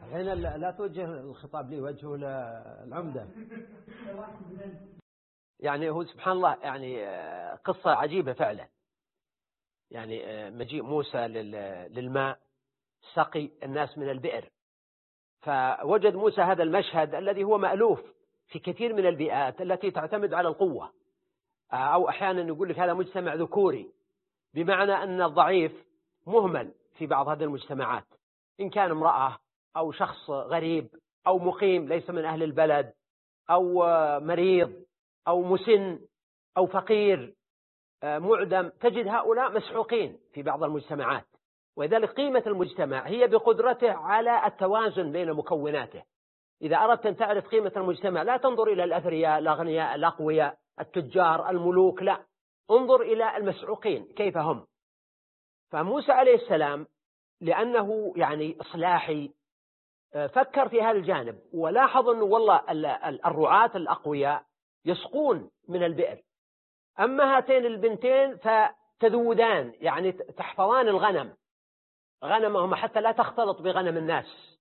هنا لا توجه الخطاب لي، وجهه للعمدة. يعني هو سبحان الله يعني قصة عجيبة فعلا. يعني مجيء موسى للماء، سقي الناس من البئر، فوجد موسى هذا المشهد الذي هو مألوف في كثير من البيئات التي تعتمد على القوة، أو أحيانا يقول لك هذا مجتمع ذكوري، بمعنى أن الضعيف مهمل في بعض هذه المجتمعات، إن كان امرأة أو شخص غريب أو مقيم ليس من أهل البلد أو مريض أو مسن أو فقير معدم، تجد هؤلاء مسحوقين في بعض المجتمعات. ولذلك قيمة المجتمع هي بقدرته على التوازن بين مكوناته. إذا أردت أن تعرف قيمة المجتمع لا تنظر إلى الأثرياء الأغنياء الأقوياء التجار الملوك، لا، انظر إلى المسحوقين كيف هم. فموسى عليه السلام لأنه يعني إصلاحي فكر في هذا الجانب، ولاحظ أنه والله الرعاة الأقوياء يسقون من البئر، أما هاتين البنتين فتذودان، يعني تحفظان غنمهم حتى لا تختلط بغنم الناس.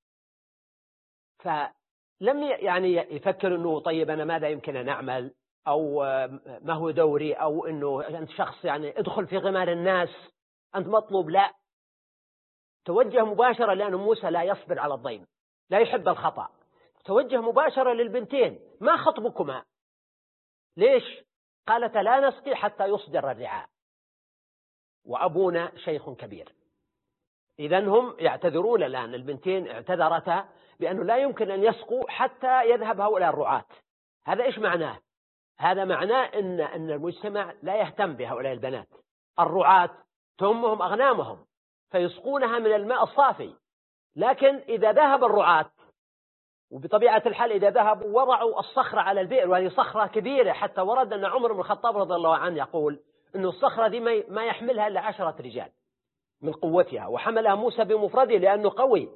فلم يعني يفكر أنه طيب أنا ماذا يمكن أن أعمل، أو ما هو دوري، أو أنه أنت شخص يعني ادخل في غمار الناس أنت مطلوب، لا، توجه مباشرة، لأن موسى لا يصبر على الضيم، لا يحب الخطأ، توجه مباشرة للبنتين: ما خطبكما؟ ليش؟ قالت لا نسقي حتى يصدر الرعاء وأبونا شيخ كبير. إذن هم يعتذرون الآن، البنتين اعتذرتا بأنه لا يمكن أن يسقوا حتى يذهب هؤلاء الرعاة. هذا إيش معناه؟ هذا معناه أن المجتمع لا يهتم بهؤلاء البنات. الرعاة تهمهم أغنامهم فيسقونها من الماء الصافي، لكن إذا ذهب الرعاة، وبطبيعة الحال إذا ذهبوا وضعوا الصخرة على البئر، وهذه صخرة كبيرة، حتى ورد أن عمر بن الخطاب رضي الله عنه يقول أن الصخرة دي ما يحملها إلا 10 رجال من قوتها، وحملها موسى بمفرده لأنه قوي.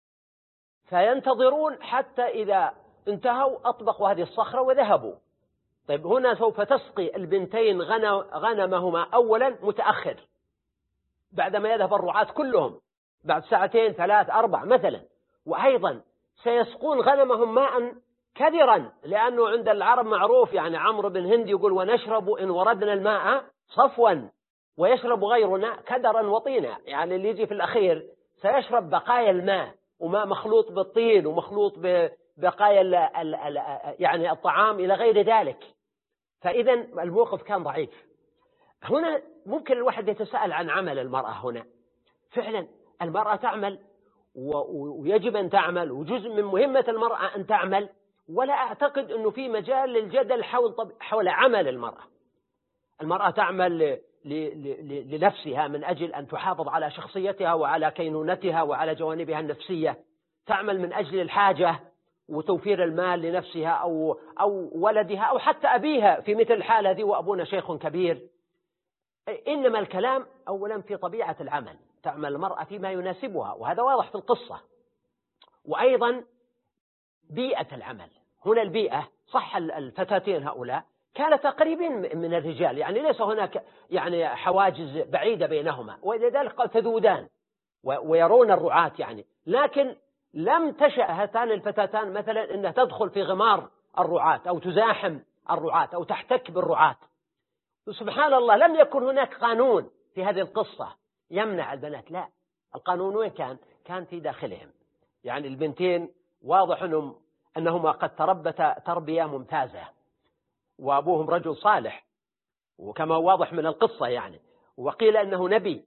فينتظرون حتى إذا انتهوا أطبقوا هذه الصخرة وذهبوا. طيب هنا سوف تسقي البنتين غنمهما أولا متأخر، بعدما يذهب الرعاة كلهم بعد 2 3 4 مثلا، وأيضا سيسقون غنمهم ماء كدرا، لأنه عند العرب معروف، يعني عمرو بن هند يقول: ونشرب إن وردنا الماء صفوا ويشرب غيرنا كدرا وطينا، يعني اللي يجي في الأخير سيشرب بقايا الماء، وماء مخلوط بالطين ومخلوط ببقايا يعني الطعام إلى غير ذلك. فإذا الموقف كان ضعيف. هنا ممكن الواحد يتساءل عن عمل المرأة هنا. فعلا المرأة تعمل ويجب أن تعمل، وجزء من مهمة المرأة أن تعمل، ولا أعتقد أنه في مجال للجدل حول عمل المرأة. المرأة تعمل لنفسها من أجل أن تحافظ على شخصيتها وعلى كينونتها وعلى جوانبها النفسية، تعمل من أجل الحاجة وتوفير المال لنفسها أو ولدها أو حتى أبيها في مثل الحالة ذي، وأبونا شيخ كبير. إنما الكلام أولا في طبيعة العمل، تعمل المرأة فيما يناسبها، وهذا واضح في القصة. وأيضا بيئة العمل، هنا البيئة صح، الفتاتين هؤلاء كانت قريبين من الرجال، يعني ليس هناك يعني حواجز بعيدة بينهما، ولذلك قال تذودان ويرون الرعاة يعني. لكن لم تشأ هاتان الفتاتان مثلا أنها تدخل في غمار الرعاة أو تزاحم الرعاة أو تحتك بالرعاة. سبحان الله، لم يكن هناك قانون في هذه القصة يمنع البنات، لا، القانون وين كان في داخلهم. يعني البنتين واضح أنهما قد تربتا تربية ممتازة، وأبوهم رجل صالح، وكما واضح من القصة يعني، وقيل أنه نبي.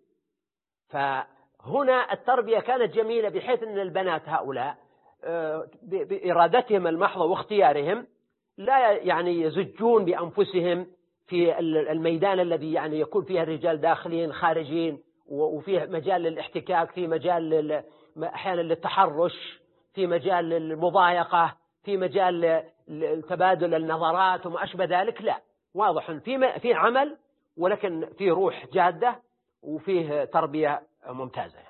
فهنا التربية كانت جميلة، بحيث أن البنات هؤلاء بإرادتهم المحضة واختيارهم لا يعني يزجون بأنفسهم في الميدان الذي يعني يكون فيه الرجال داخلين خارجين، وفيه مجال للاحتكاك، في مجال أحيانا للتحرش، في مجال للمضايقة، في مجال تبادل النظرات وما أشبه ذلك. لا، واضح في عمل، ولكن فيه روح جادة وفيه تربية ممتازة.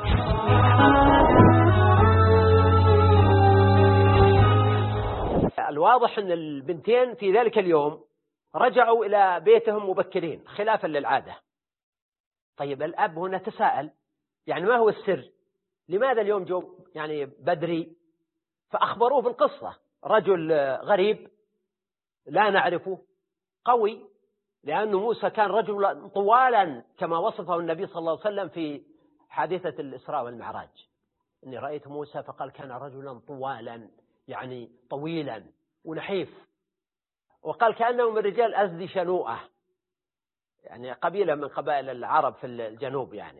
الواضح أن البنتين في ذلك اليوم رجعوا إلى بيتهم مبكرين خلافا للعادة. طيب الأب هنا تساءل، يعني ما هو السر؟ لماذا اليوم جو يعني بدري؟ فأخبروه بالقصة، رجل غريب لا نعرفه قوي، لأن موسى كان رجلا طوالا كما وصفه النبي صلى الله عليه وسلم في حادثة الإسراء والمعراج، إني رأيت موسى فقال كان رجلا طوالا يعني طويلا ونحيف، وقال كأنه من رجال أزدي شنوءة، يعني قبيلة من قبائل العرب في الجنوب يعني.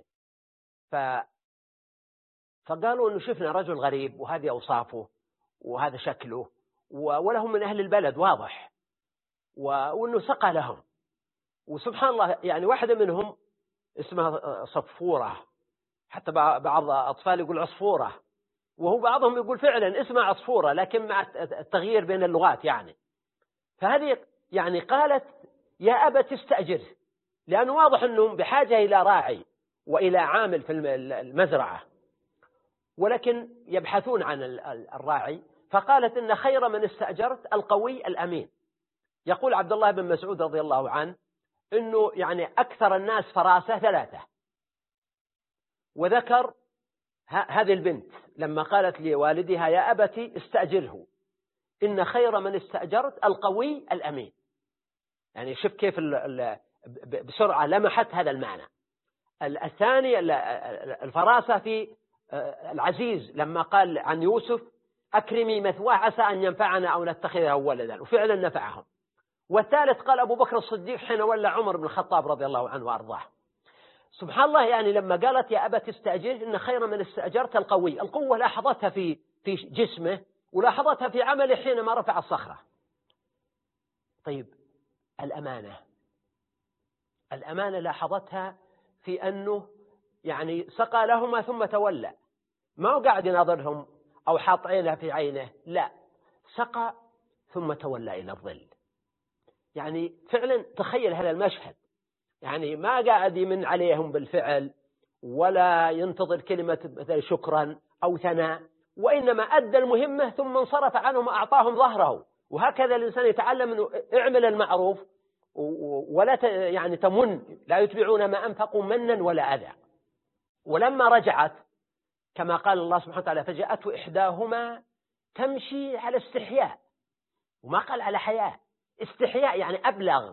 فقالوا إنه شفنا رجل غريب وهذه أوصافه وهذا شكله ولهم من أهل البلد واضح، وأنه سقى لهم. وسبحان الله يعني واحدة منهم اسمها صفورة، حتى بعض أطفال يقول عصفورة، وهو بعضهم يقول فعلا اسمها عصفورة لكن مع التغيير بين اللغات يعني. فهذه يعني قالت يا أبت استأجره، لأنه واضح أنهم بحاجة إلى راعي وإلى عامل في المزرعة، ولكن يبحثون عن الراعي. فقالت إن خير من استأجرت القوي الأمين. يقول عبد الله بن مسعود رضي الله عنه إنه يعني أكثر الناس فراسة 3، وذكر هذه البنت لما قالت لوالدها يا أبتي استأجره إن خير من استأجرت القوي الأمين. يعني شوف كيف بسرعة لمحت هذا المعنى. الثاني الفراسة في العزيز لما قال عن يوسف أكرمي مثواه عسى أن ينفعنا أو نتخذه ولدا، وفعلا نفعهم. والثالث قال أبو بكر الصديق حين ولى عمر بن الخطاب رضي الله عنه وأرضاه. سبحان الله يعني لما قالت يا أبت استأجره إن خير من استأجرت القوي، القوة لاحظتها في جسمه ولاحظتها في عمله حينما رفع الصخرة. طيب الأمانة لاحظتها في أنه يعني سقى لهما ثم تولى، ما هو قاعد يناظرهم أو حاط عينه في عينه، لا، سقى ثم تولى إلى الظل. يعني فعلا تخيل هذا المشهد، يعني ما قاعد يمن عليهم بالفعل ولا ينتظر كلمة مثل شكرا أو ثناء، وإنما أدى المهمة ثم انصرف عنهم وأعطاهم ظهره. وهكذا الإنسان يتعلم أنه اعمل المعروف ولا يعني تمن، لا يتبعون ما أنفقوا منا ولا أذى. ولما رجعت كما قال الله سبحانه وتعالى فجاءته إحداهما تمشي على استحياء، وما قال على حياء، استحياء يعني أبلغ.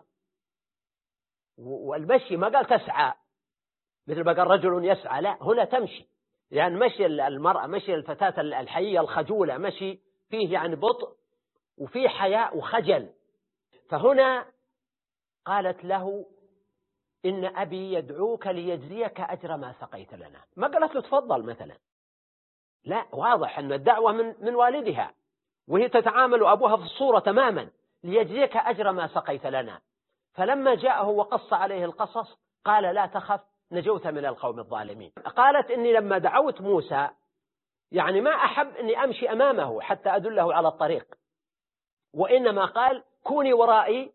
والمشي ما قال تسعى مثل ما قال رجل يسعى، لا، هنا تمشي، يعني مشي المرأة، مشي الفتاة الحية الخجولة، مشي فيه يعني بطء وفيه حياء وخجل. فهنا قالت له إن أبي يدعوك ليجزيك أجر ما سقيت لنا، ما قالت له تفضل مثلا، لا، واضح أن الدعوة من والدها، وهي تتعامل أبوها في الصورة تماما، ليجزيك أجر ما سقيت لنا. فلما جاءه وقص عليه القصص قال لا تخف نجوت من القوم الظالمين. قالت إني لما دعوت موسى يعني ما أحب أني أمشي أمامه حتى أدله على الطريق، وإنما قال كوني ورائي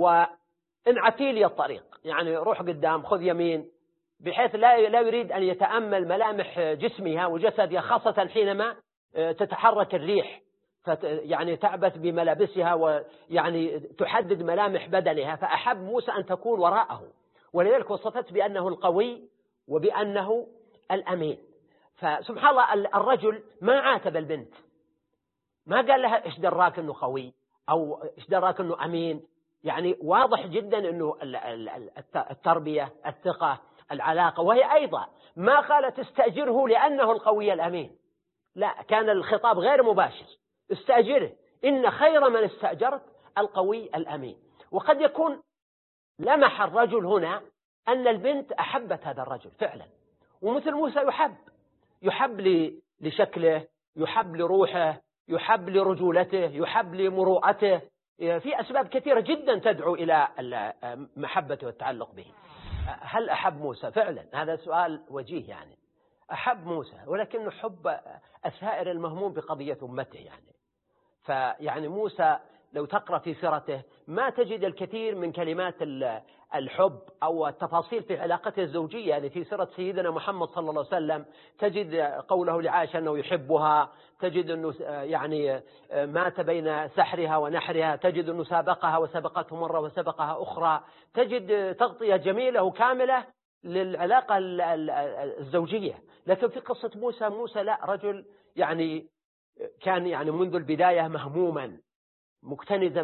وانعتي لي الطريق، يعني روح قدام خذ يمين، بحيث لا يريد أن يتأمل ملامح جسمها وجسدها، خاصة حينما تتحرك الريح يعني تعبث بملابسها ويعني تحدد ملامح بدنها. فأحب موسى أن تكون وراءه، ولذلك وصفت بأنه القوي وبأنه الأمين. فسبحان الله الرجل ما عاتب البنت، ما قال لها إيش دراك أنه قوي أو إيش دراك أنه أمين، يعني واضح جدا أنه التربية، الثقة، العلاقة. وهي أيضا ما قالت استأجره لأنه القوي الأمين، لا، كان الخطاب غير مباشر، استأجره إن خير من استأجرت القوي الأمين. وقد يكون لمح الرجل هنا أن البنت أحبت هذا الرجل فعلا، ومثل موسى يحب لشكله، يحب لروحه، يحب لرجولته، يحب لمروءته، في أسباب كثيرة جدا تدعو إلى محبته والتعلق به. هل أحب موسى فعلا؟ هذا سؤال وجيه يعني. أحب موسى، ولكنه حب الثائر المهموم بقضية أمته يعني. فيعني موسى لو تقرأ في سيرته ما تجد الكثير من كلمات الحب أو التفاصيل في علاقته الزوجية. يعني في سيرة سيدنا محمد صلى الله عليه وسلم تجد قوله لعائشة أنه يحبها، تجد أنه يعني مات بين سحرها ونحرها، تجد أنه سابقها وسبقته مرة وسبقها أخرى، تجد تغطية جميلة وكاملة للعلاقة الزوجية. لكن في قصة موسى لا، رجل يعني كان يعني منذ البداية مهموما مكتنزا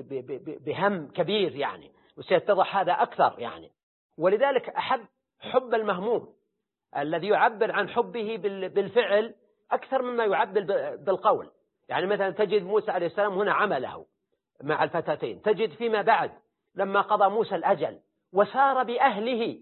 بهم كبير يعني، وسيتضح هذا أكثر يعني. ولذلك أحب حب المهموم الذي يعبر عن حبه بالفعل أكثر مما يعبر بالقول. يعني مثلا تجد موسى عليه السلام هنا عمله مع الفتاتين، تجد فيما بعد لما قضى موسى الأجل وسار بأهله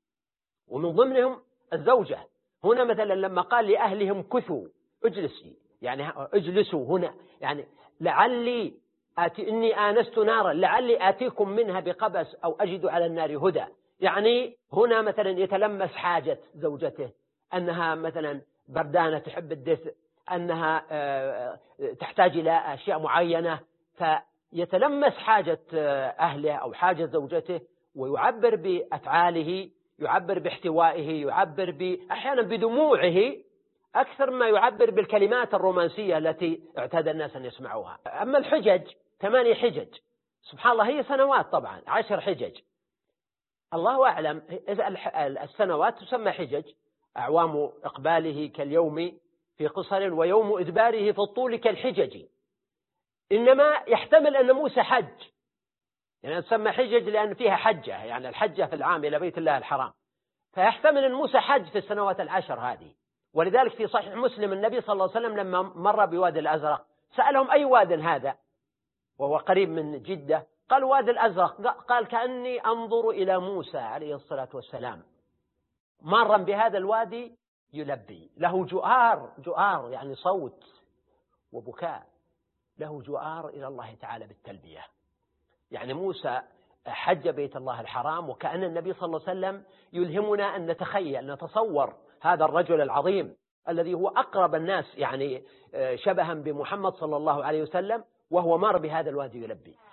ومن ضمنهم الزوجة، هنا مثلا لما قال لأهلهم كثوا اجلسي، يعني اجلسوا هنا، يعني لعلي إني آنست نارا لعلي آتيكم منها بقبس أو أجد على النار هدى. يعني هنا مثلا يتلمس حاجة زوجته، أنها مثلا بردانة تحب الدفء، أنها تحتاج إلى أشياء معينة، فيتلمس حاجة أهله أو حاجة زوجته ويعبر بأفعاله، يعبر باحتوائه، يعبر أحيانا بدموعه أكثر ما يعبر بالكلمات الرومانسية التي اعتاد الناس أن يسمعوها. أما الحجج 8 حجج سبحان الله، هي سنوات طبعا 10 حجج، الله أعلم السنوات تسمى حجج، أعوام إقباله كاليوم في قصر ويوم إدباره في الطول كالحجج. إنما يحتمل أن موسى حج، يعني تسمى حجج لأن فيها حجة، يعني الحجة في العام إلى بيت الله الحرام، فيحتمل أن موسى حج في السنوات 10 هذه. ولذلك في صحيح مسلم النبي صلى الله عليه وسلم لما مر بوادي الأزرق سألهم أي واد هذا وهو قريب من جدة، قال وادي الأزرق، قال كأني أنظر إلى موسى عليه الصلاة والسلام مارا بهذا الوادي يلبي، له جؤار يعني صوت وبكاء، له جؤار إلى الله تعالى بالتلبية. يعني موسى حج بيت الله الحرام، وكأن النبي صلى الله عليه وسلم يلهمنا أن نتخيل نتصور هذا الرجل العظيم الذي هو أقرب الناس يعني شبها بمحمد صلى الله عليه وسلم، وهو مار بهذا الوادي يلبي.